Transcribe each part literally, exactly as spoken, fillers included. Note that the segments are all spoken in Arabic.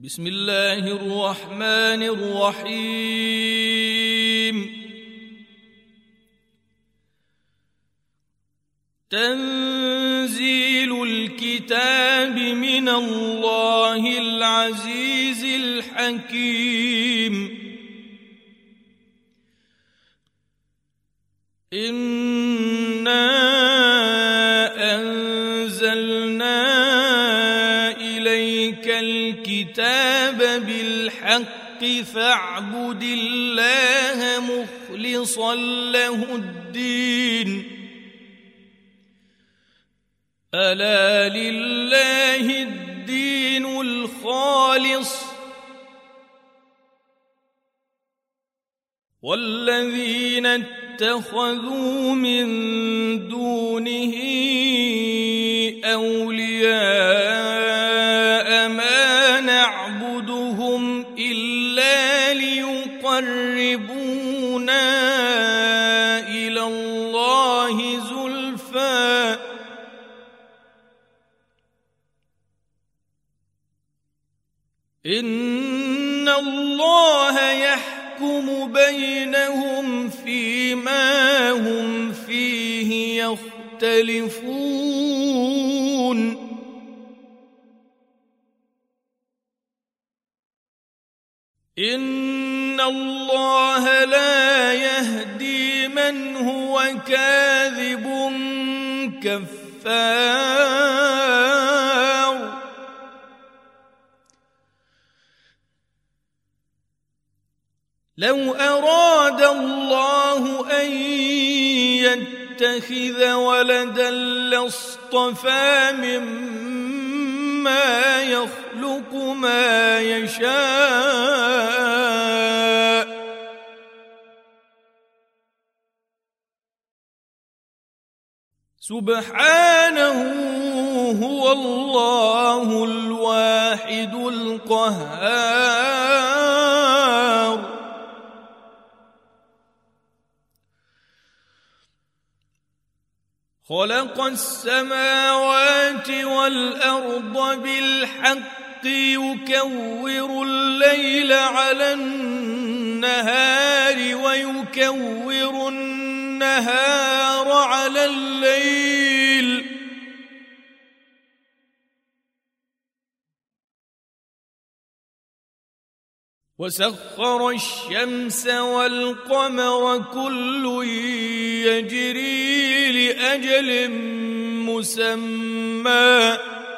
بسم الله الرحمن الرحيم. تنزيل الكتاب من الله العزيز الحكيم. إنا أنزلنا إليك الكتاب بالحق فاعبد الله مخلصا له الدين. ألا لله الدين الخالص والذين اتخذوا من دونه أولياء ما نعبدهم إلا ليقربونا إلى الله زلفى إن الله يحكم بينهم فيما هم فيه يختلفون. إن الله لا يهدي من هو كاذب كفار. لو أراد الله أن يتخذ ولدا لاصطفى مما يخلق ما يشاء سبحانه هو الله الواحد القهار. خلق السماوات والأرض بالحق يكور الليل على النهار ويكور النهار على الليل وسخر الشمس والقمر كل يجري لأجل مسمى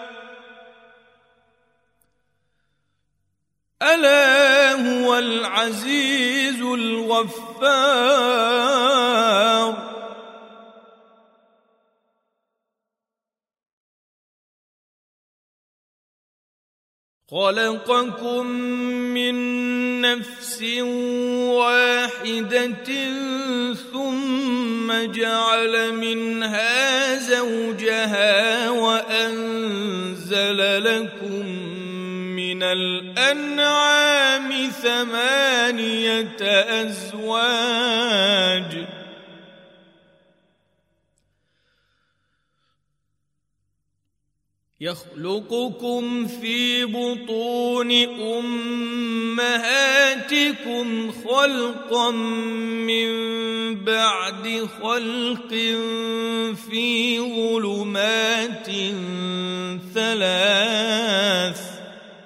ألا هو العزيز الغفار. خلقكم من نفس واحدة ثم جعل منها زوجها وأنزل لكم من الأنعام ثمانية أزواج يخلقكم في بطون أمهاتكم خلقا من بعد خلق في ظلمات ثلاث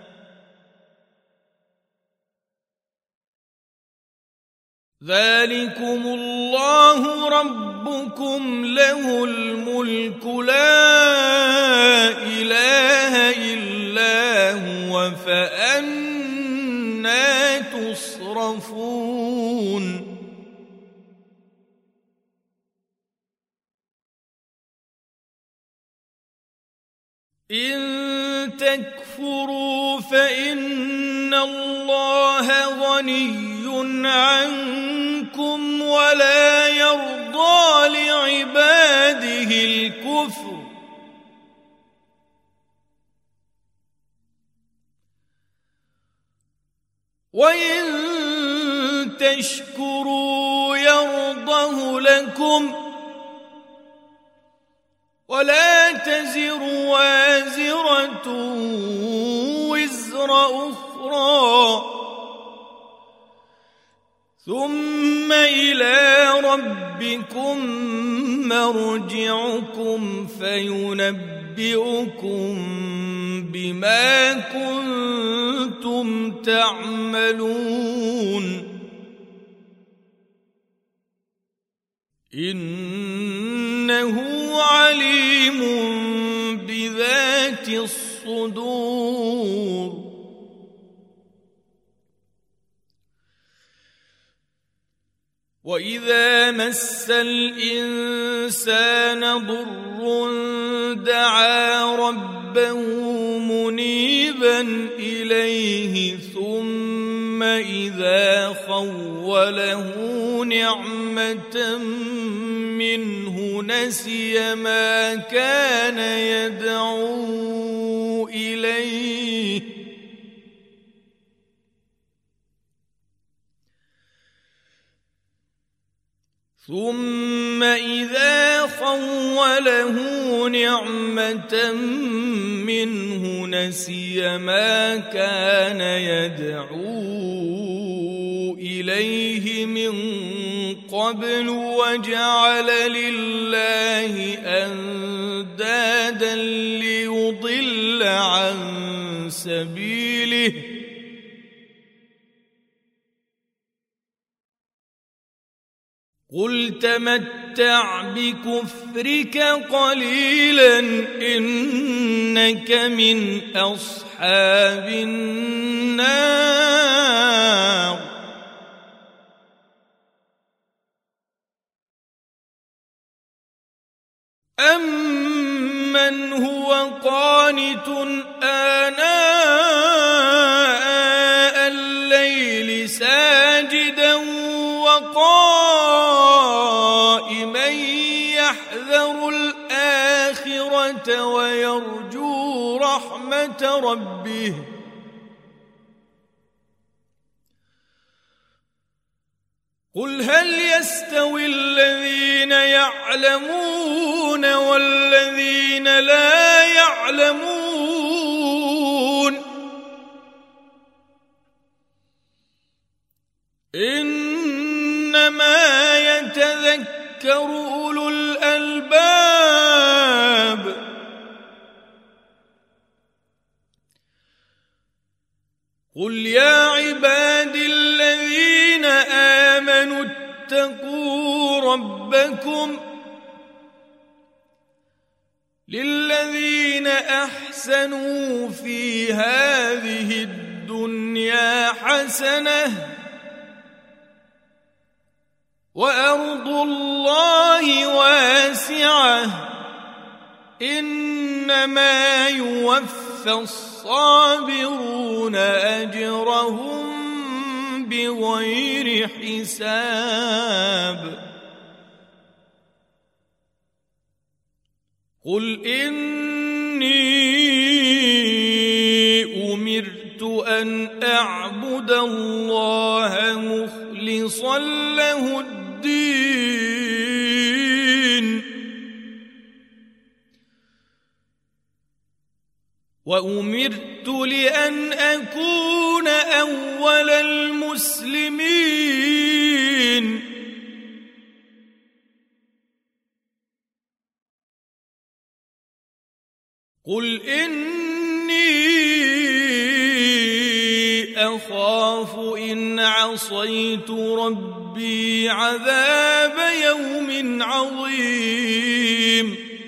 ذلكم الله ربكم له الملك لا إله إلا هو فأنى تصرفون. إن تكفروا فإن الله غني عنكم ولا يرضى لعباده الكفر وإن تشكروا يرضه لكم ولا تزر وازرة وزر وزر أخرى ثم إلى ربكم مرجعكم فينبئكم بما كنتم تعملون إنه عليم بذات الصدور وإذا مس الإنسان ضر دعا ربه منيبا إليه ثم إذا خوله نعمة منه نسي ما كان يدعو إليه ثم إذا خوله نعمة منه نسي ما كان يدعو إليه من قبل وجعل لله أندادا ليضل عن سبيله قل تمتع بكفرك قليلا إنك من أصحاب النار أمن هو قانت آناء الليل ساجدا وقائما يحذر الآخرة ويرجو رحمة ربه قل هل يستوي الذين يعلمون والذين لا يعلمون إنما يتذكر أولو الألباب قل يا عبادي الذين آمنوا اتقوا ربكم للذين أحسنوا في هذه الدنيا حسنة وأرض الله واسعة إنما يوفى الصابرون أجرهم بغير حساب قل إني أمرت أن أعبد الله مخلصا له الدين وأمرت لأن أكون أول المسلمين قل إني أخاف إن عصيت ربي عذاب يوم عظيم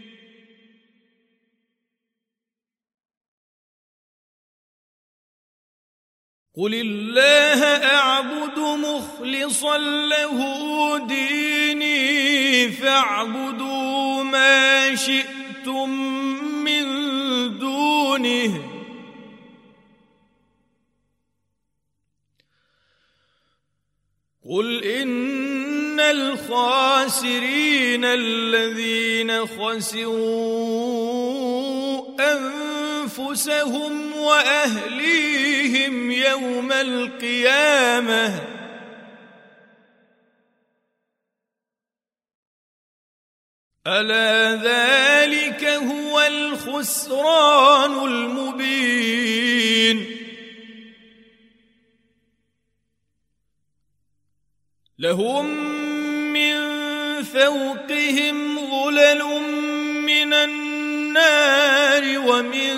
قل الله أعبد مخلصا له ديني فاعبدوا ما شئتم من دونه قل إن الخاسرين الذين خسروا أنفسهم وأهليهم يوم القيامة ألا ذلك ذلك هو الخسران المبين لهم من فوقهم ظلل من النار ومن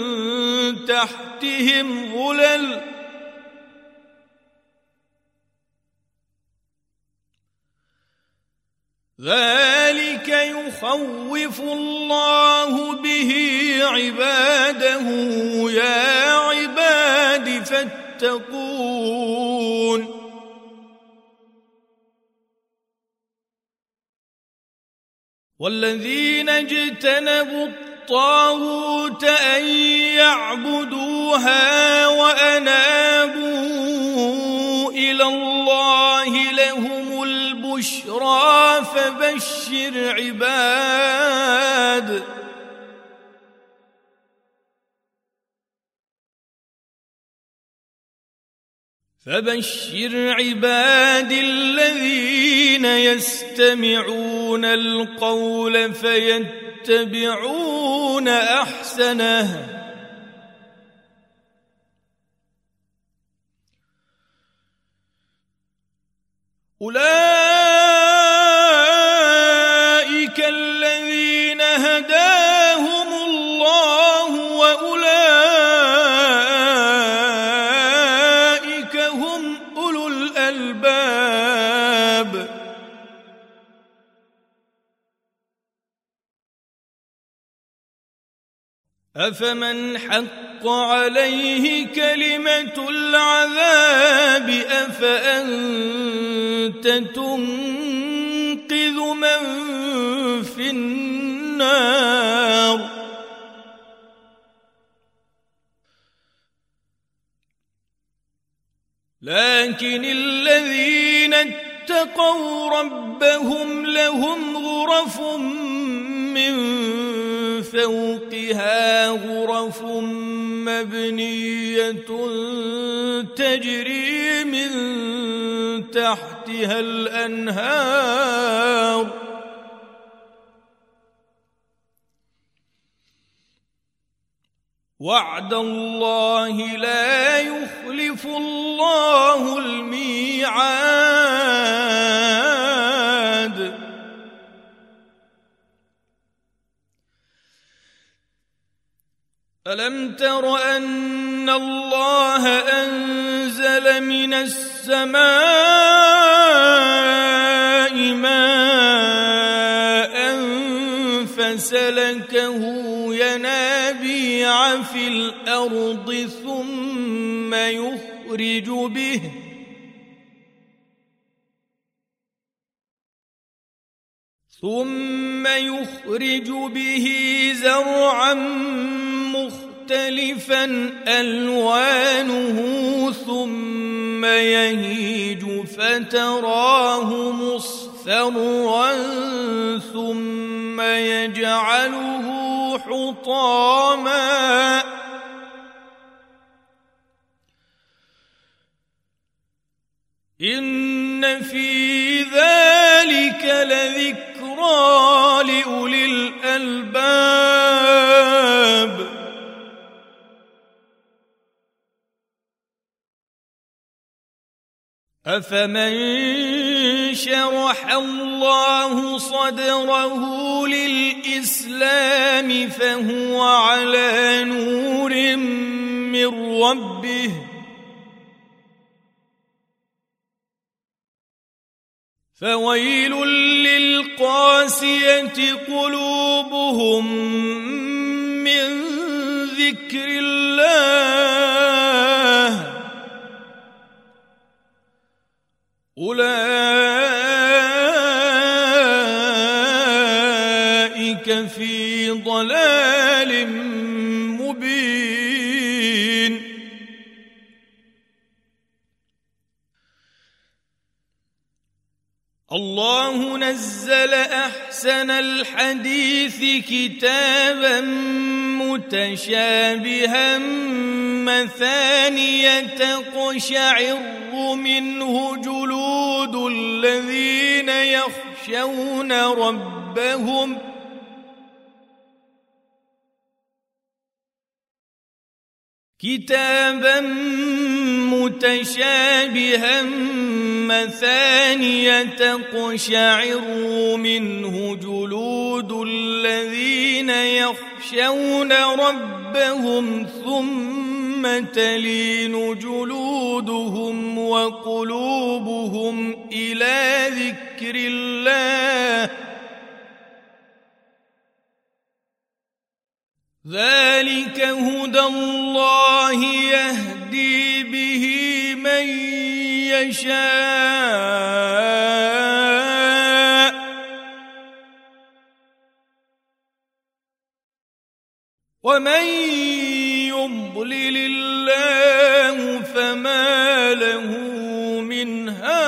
تحتهم ظلل ذلك يخوف الله به عباده يا عباد فاتقون والذين اجتنبوا الطاغوت أن يعبدوها وأنابوا إلى الله لهم البشرى فبشر عباد فبشر عباد الذين يستمعون القول فيتبعون أحسنه أولئك الذين هداهم الله وأولئك هم أولو الألباب أفمن حق عليه كلمة العذاب أفأنت تنقذ من في النار لكن الذين اتقوا ربهم لهم غرف من فوقها غرف مبنية تجري من تحتها الأنهار وعد الله لا يخلف الله الميعاد ألم تر أن الله أنزل من السماء ماء فسلكه ينابيع في الأرض ثم يخرج به ثم يخرج به زرعا مختلفا ألوانه ثم يهيج فتراه مصفرا ثم يجعله حطاما إن في ذلك لذكرى لأولي الألباب أفمن شرح الله صدره للإسلام فهو على نور من ربه فويل للقاسية قلوبهم من ذكر الله أولئك في ضلال مبين الله نزل أحسن الحديث كتابا متشابها مثانية تقشعر منه جلود الذين يخشون ربهم كتابا متشابها مثانية تقشعر منه جلود الذين يخشون ربهم ثم تلين جلودهم وقلوبهم إلى ذكر الله ذلك هدى الله يهدي به من يشاء ومن يضلل الله فما له من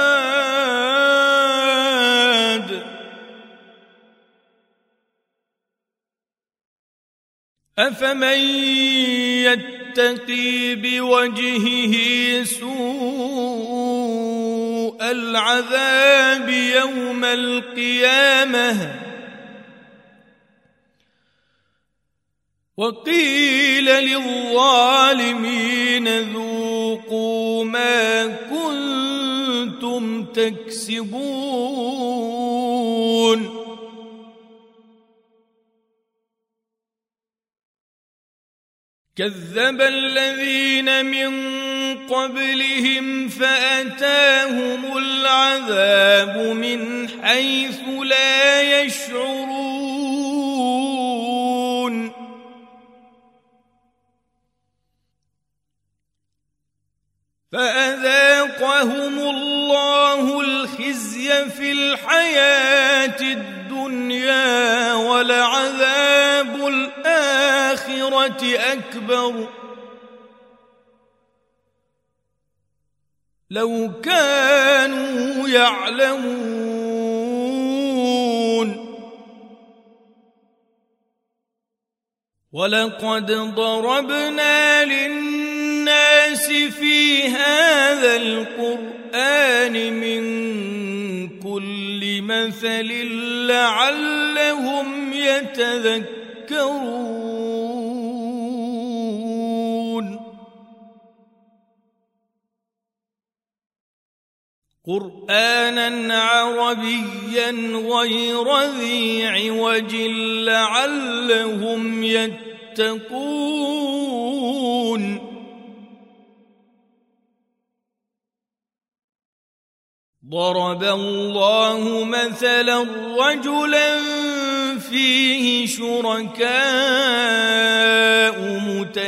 هاد أفمن يتقي بوجهه سوء العذاب يوم القيامة وقيل للظالمين ذوقوا ما كنتم تكسبون كذب الذين من قبلهم فأتاهم العذاب من حيث لا يشعرون فأذاقهم الله الخزي في الحياة الدنيا ولعذاب الآخرة أكبر لو كانوا يعلمون ولقد ضربنا للناس في هذا القرآن من كل مثل لعلهم يتذكرون قرآنا عربيا غير ذي عوج لعلهم يتقون ضرب الله مثلا رجلا فيه شركاء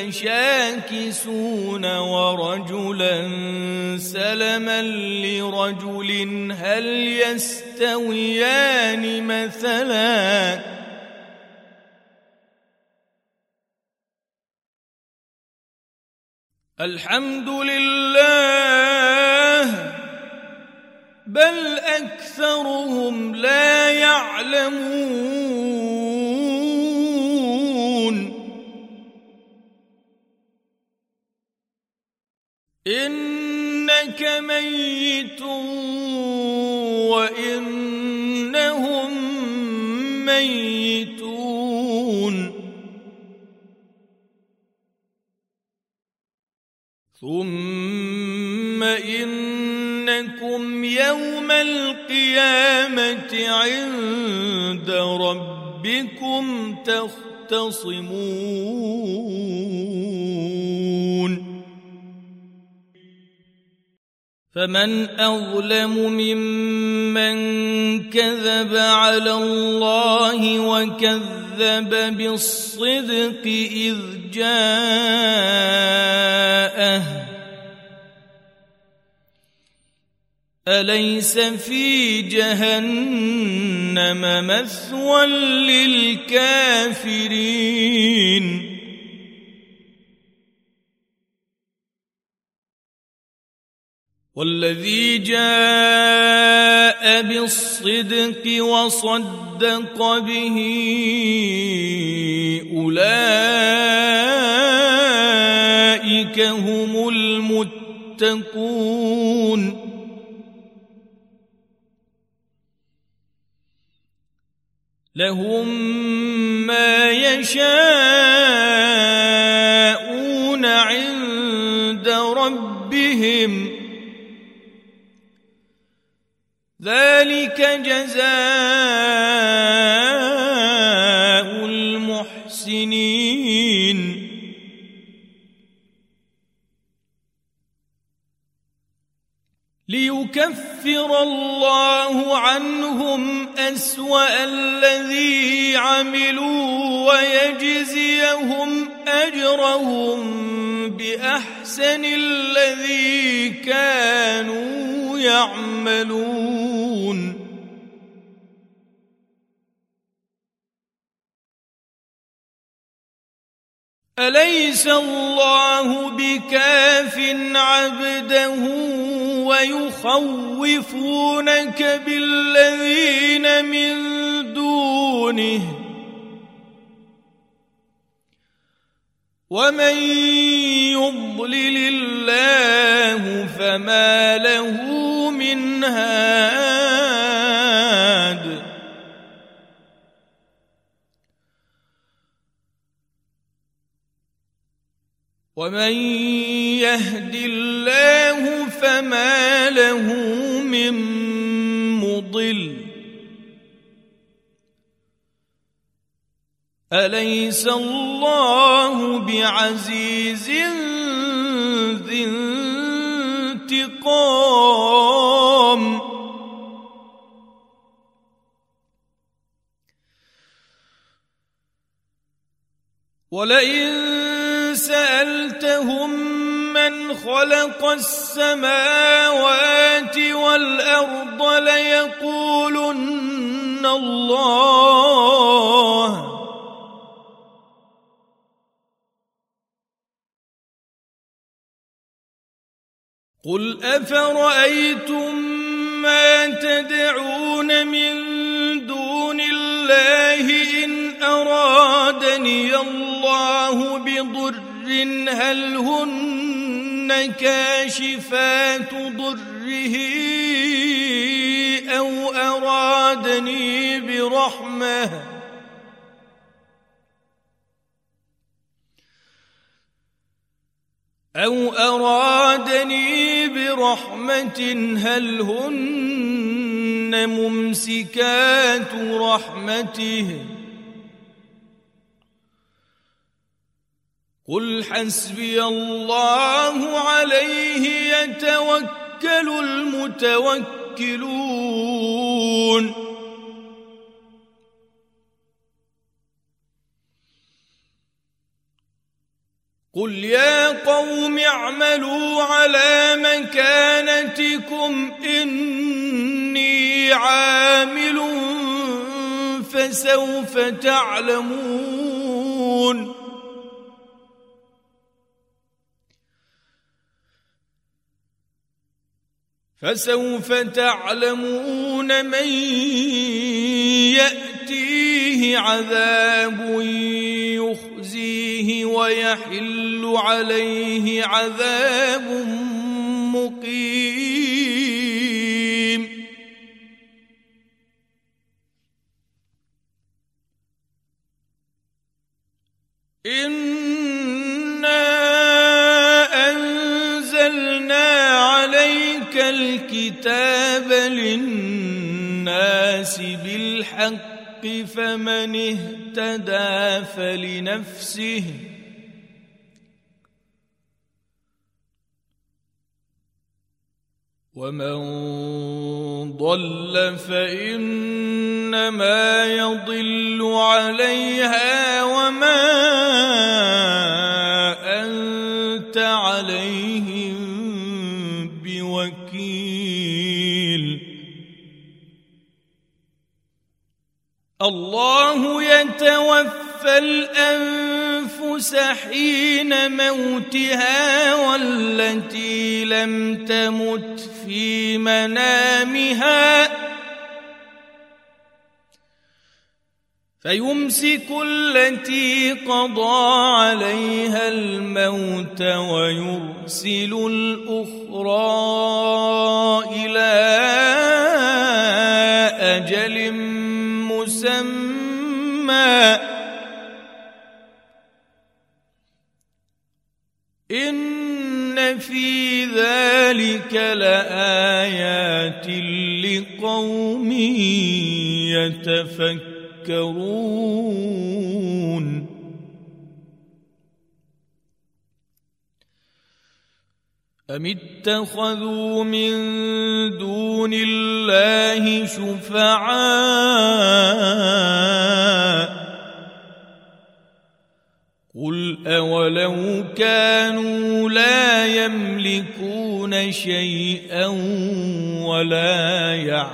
متشاكسون ورجلا سلما لرجل هل يستويان مثلا الحمد لله بل أكثرهم لا يعلمون إنك ميت وإنهم ميتون ثم إنكم يوم القيامة عند ربكم تختصمون فمن أظلم ممن كذب على الله وكذب بالصدق إذ جاءه أليس في جهنم مثوى للكافرين والذي جاء بالصدق وصدق به أولئك هم المتقون لهم ما يشاءون عند ربهم ذلك جزاء المحسنين ليكفر الله عنهم أسوأ الذي عملوا ويجزيهم أجرهم بأحسن الذي كانوا يعملون أليس الله بكاف عبده ويخوفونك بالذين من دونه ومن يضلل الله فما له من هاد ومن يهد الله فما له من مضل أليس الله بعزيز ذي انتقام ولئن سألتهم من خلق السماوات والأرض ليقولن الله قل أفرأيتم ما تدعون من دون الله إن أرادني الله بضر هل هن كاشفات ضره أو أرادني برحمة أو أرادني برحمة هل هن ممسكات رحمته قل حسبي الله عليه يتوكل المتوكلون قل يا قوم اعملوا على مكانتكم إني عامل فسوف تعلمون فسوف تعلمون من يأتيه عذاب يخزيه ويحل عليه عذاب مقيم إنا أنزلنا عليك الكتاب للناس بالحق فمن اهتدى فلنفسه ومن ضل فإنما يضل عليها وما أنت عليهم بوكيل الله يتوفى الأنفس حين موتها والتي لم تمت في منامها فيمسك التي قضى عليها الموت ويرسل الأخرى إلى أجل مسمى إن في في ذلك لآيات لقوم يتفكرون أم اتخذوا من دون الله شفعاء قل أولو كانوا لا يملكون شيئا ولا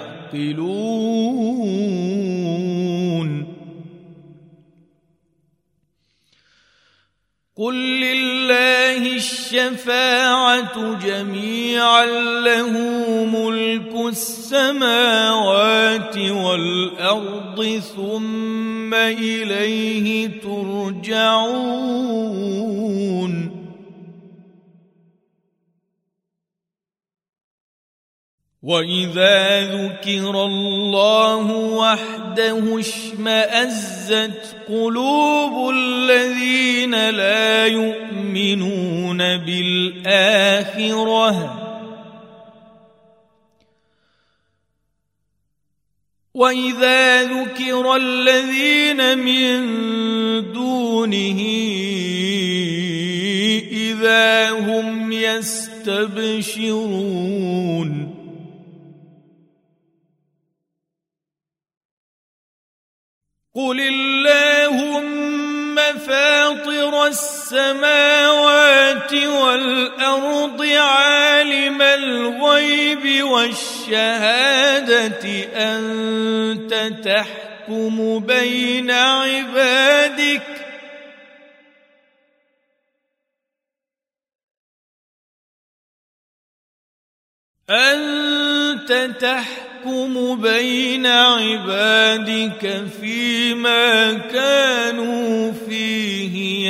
يعقلون قل لله الشفاعة جميعا له ملك السماوات والأرض ثم إليه ترجعون وإذا ذكر الله وحده اشمأزت قلوب الذين لا يؤمنون بالآخرة وإذا ذكر الذين من دونه إذا هم يستبشرون قل اللهم فاطر السماوات والأرض عالم الغيب والشهادة أنت تحكم بين عبادك أنت تحكم بين عبادك فيما كانوا فيه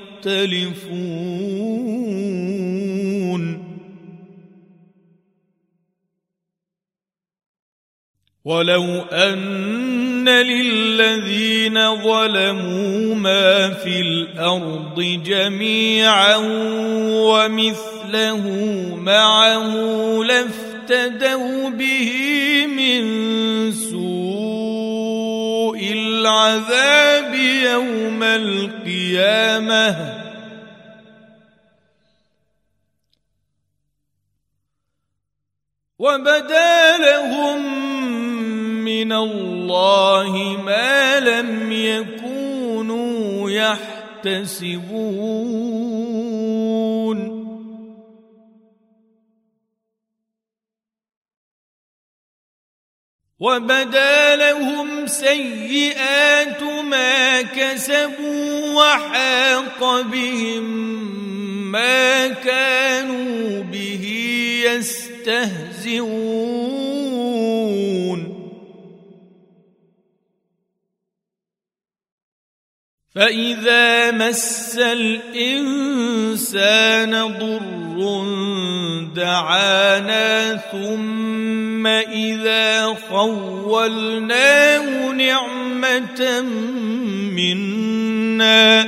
يختلفون ولو أن للذين ظلموا ما في الأرض جميعا ومثله معه لافتدوا به من سوء العذاب يوم القيامة وبدا لهم من الله ما لم يكونوا يحتسبون وبدا لهم سيئات ما كسبوا وحاق بهم ما كانوا به يستهزئون فإذا مس الإنسان ضر دعانا ثم إذا خولناه نعمة منا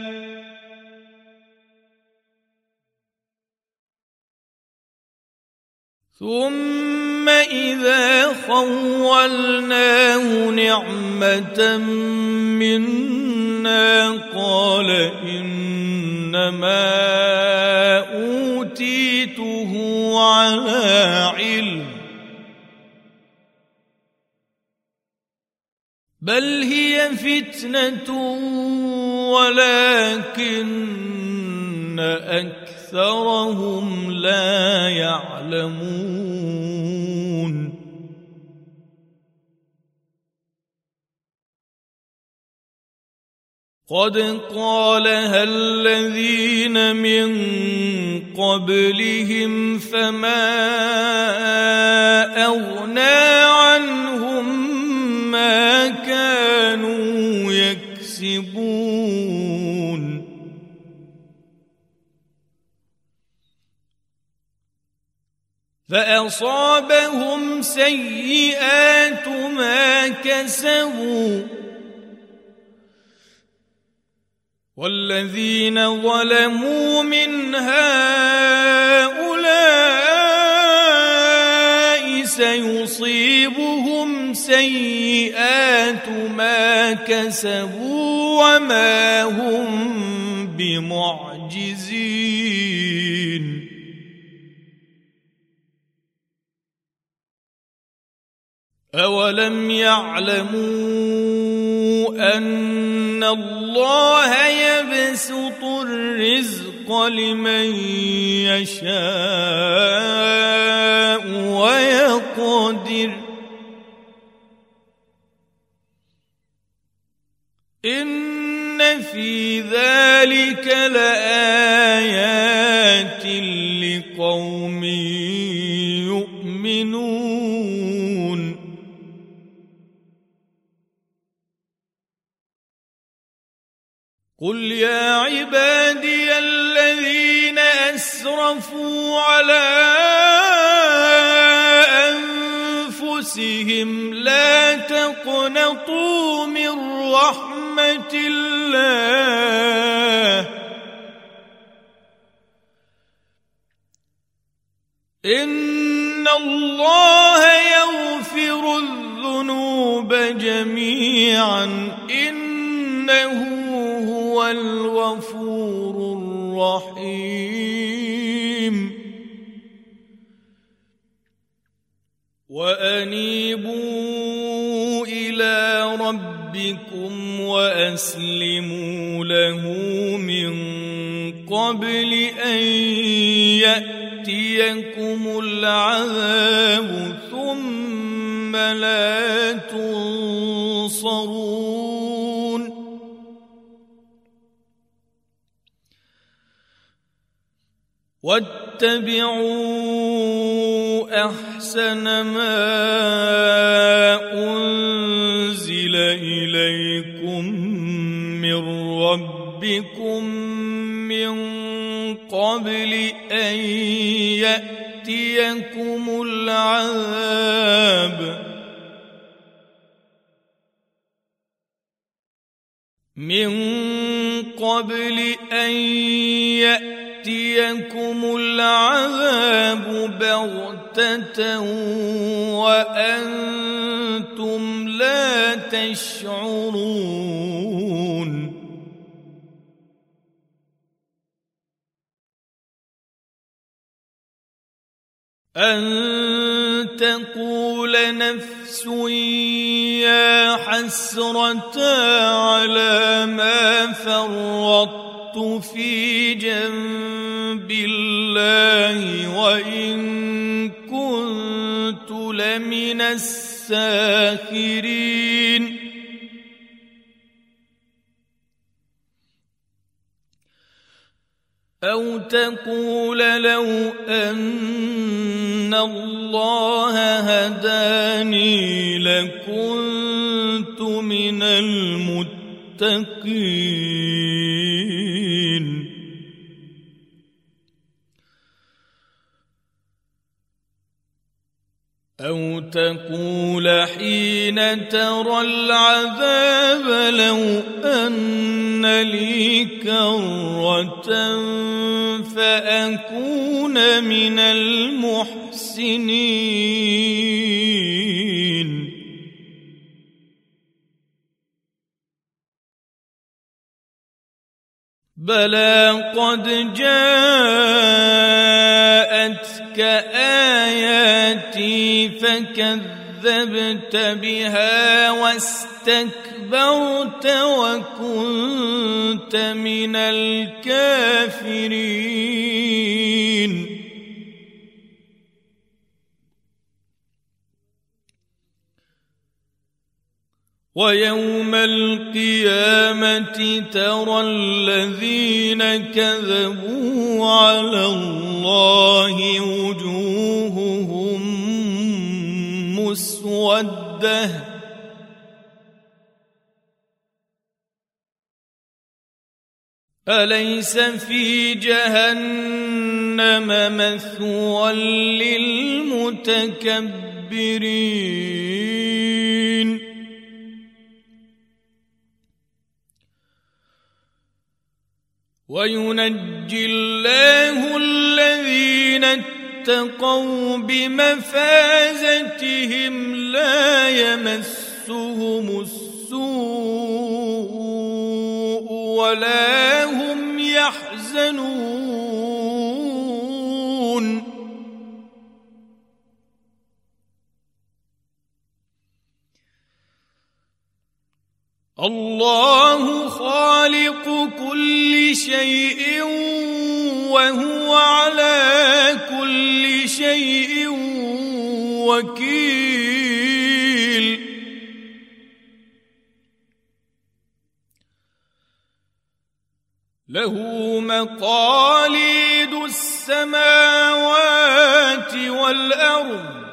ثم إذا خولناه نعمة منا قال إنما أوتيته على علم بل هي فتنة ولكن أكثرهم لا يعلمون قد قالها الذين من قبلهم فما أغنى عنهم ما كانوا يكسبون فأصابهم سيئات ما كسبوا والذين ظلموا من هؤلاء تصيبهم سيئات ما كسبوا وما هم بمعجزين أولم يعلموا أن الله يبسط الرزق لمن يشاء ويقدر إن في ذلك لآيات لقوم يؤمنون قل يا عبادي الذين أسرفوا على أنفسهم لا تقنطوا من رحمة الله إن الله يغفر الذنوب جميعا إنه هو الغفور الرحيم وأنيبوا إلى ربكم وأسلموا له من قبل أن يأتيكم العذاب ثم لا تنصرون واتبعوا أحسن ما أنزل إليكم من ربكم من قبل أن يأتيكم العذاب من قبل أن يأتيكم العذاب بغتة وأنتم لا تشعرون أن تقول نفس يا حسرة على ما فرطت في جنب الله وإن كنت لمن الساخرين أو تقول لو أن الله هداني لكنت من المتقين أو تقول حين ترى العذاب لو أن لي كرة فأكون من المحسنين بلى قد جاءتك آياتي فكذبت بها واستكبرت وكنت من الكافرين ويوم القيامة ترى الذين كذبوا على الله وجوههم مسودة أليس في جهنم مثوى للمتكبرين وينجي الله الذين اتقوا بمفازتهم لا يمسهم السوء ولا هم يحزنون الله خالق كل شيء وهو على كل شيء وكيل له مقاليد السماوات والأرض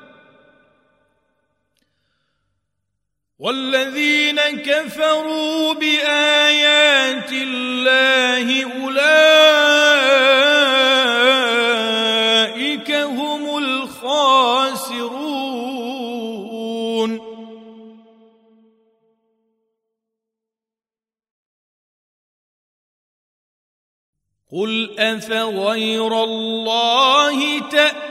والذين كفروا بآيات الله أولئك هم الخاسرون قل أفغير الله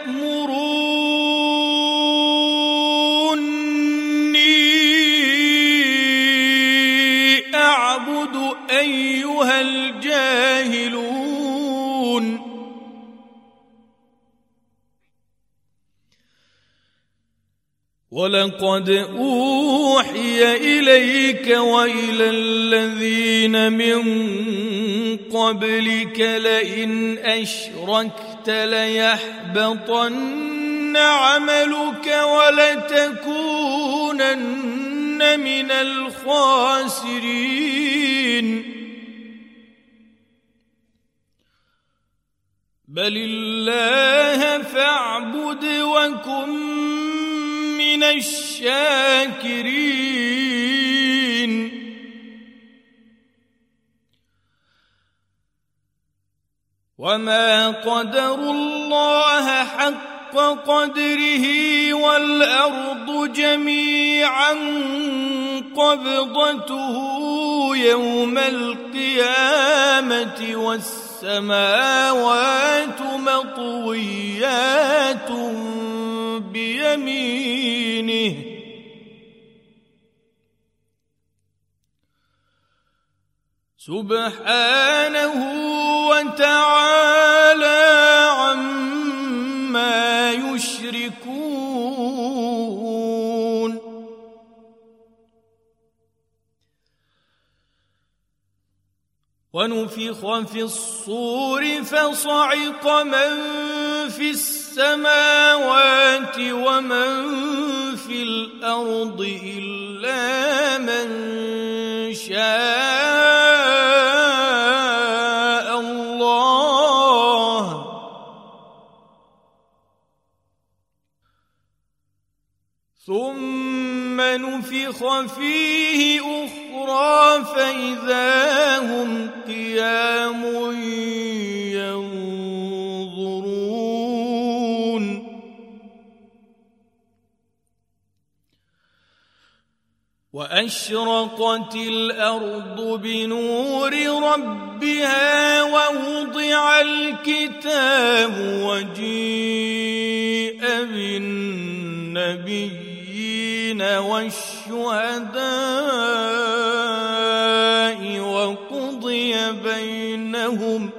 تأمروني أعبد أيها الجاهلون ولقد أوحي إليك وإلى الذين من قبلك لئن أشركت ليحبطن عملك ولتكونن من الخاسرين بل الله فاعبد وكن من الشاكرين وما قدروا الله حق قدره والأرض جميعا قبضته يوم القيامة والسماوات مطويات بيمينه سبحانه وتعالى عما يشركون ونفخ في الصور فصعق من في السماوات ومن في الأرض إلا من شاء الله ثم نفخ فيه أخرى فإذا هم قيام ينظرون وأشرقت الأرض بنور ربها ووضع الكتاب وجيء بالنبيين والشهداء وقضي بينهم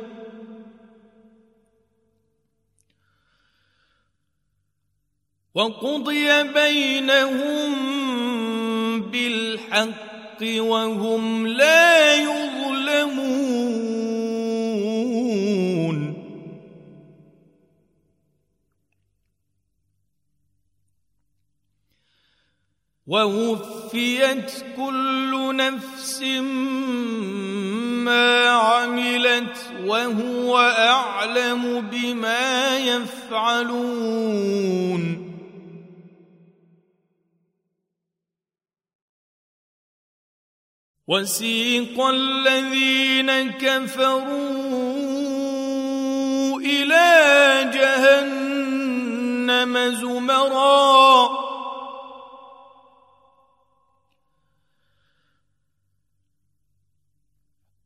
وقضي بينهم بالحق وهم لا يظلمون ووفيت كل نفس ما عملت وهو أعلم بما يفعلون وسيق الذين كفروا إلى جهنم زمرا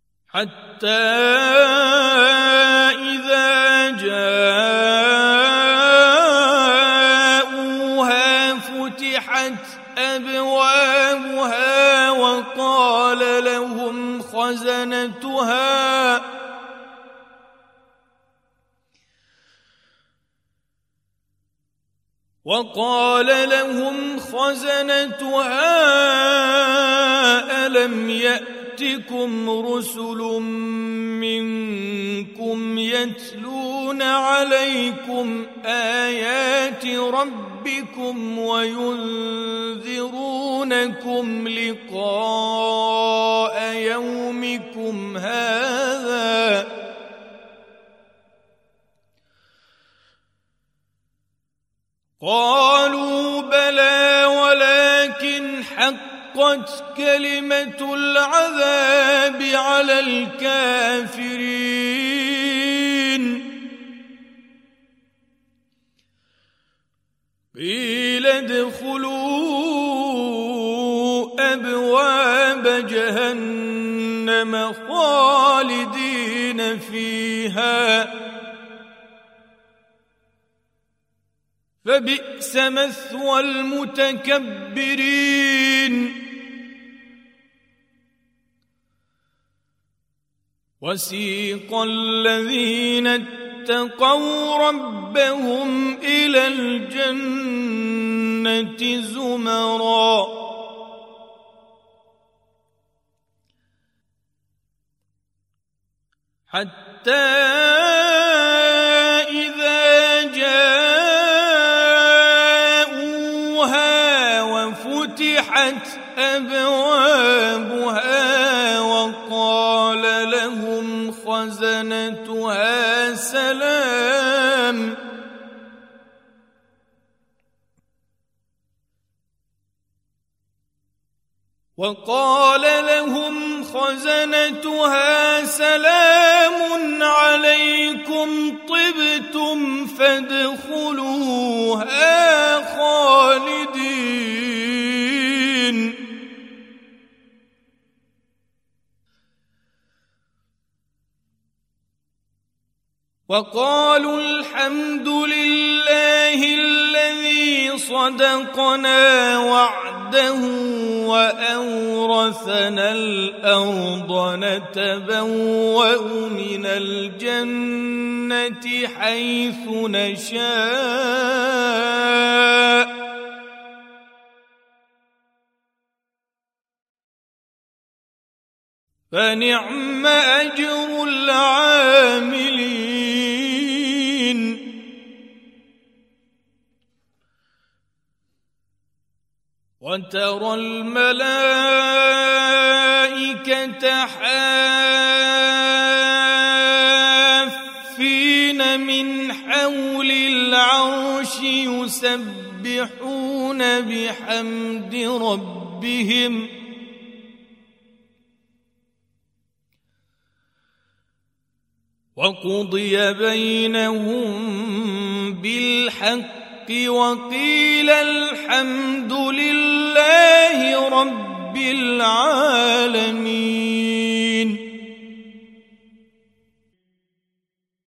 حتى إذا جاء خزنتها وقال لهم خزنتها ألم يأتكم رسل منكم يتلون عليكم آيات ربكم وينذرونكم لقاء يومكم هذا قالوا بلى ولكن حقت كلمة العذاب على الكافرين قيل ادخلوا أبواب جهنم خالدين فيها فبئس مثوى المتكبرين وسيق الذين اتقوا ربهم إلى الجنة زمرا حتى فتحت أبوابها وقال لهم خزنتها سلام وقال لهم خزنتها سلام عليكم طبتم فادخلوها خالدين وقالوا الحمد لله الذي صدقنا وعده وأورثنا الأرض نتبوأ من الجنة حيث نشاء فنعم أجر العاملين وترى الملائكة حافين من حول العرش يسبحون بحمد ربهم وقضي بينهم بالحق وقيل الحمد لله رب العالمين